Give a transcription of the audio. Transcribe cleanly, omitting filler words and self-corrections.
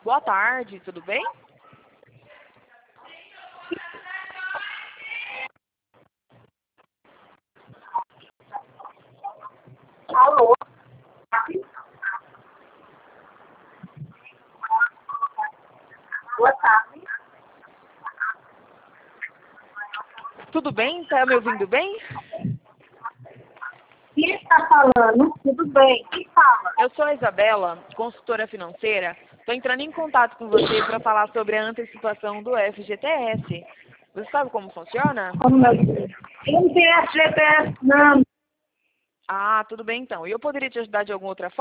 Boa tarde, tudo bem? Alô? Boa tarde. Tudo bem? Tá me ouvindo bem? Quem está falando? Tudo bem. Quem fala? Eu sou a Isabela, consultora financeira. Estou entrando em contato com você para falar sobre a antecipação do FGTS. Você sabe como funciona? Como meu Deus? Eu não tenho FGTS, não. Ah, tudo bem então. E eu poderia te ajudar de alguma outra forma?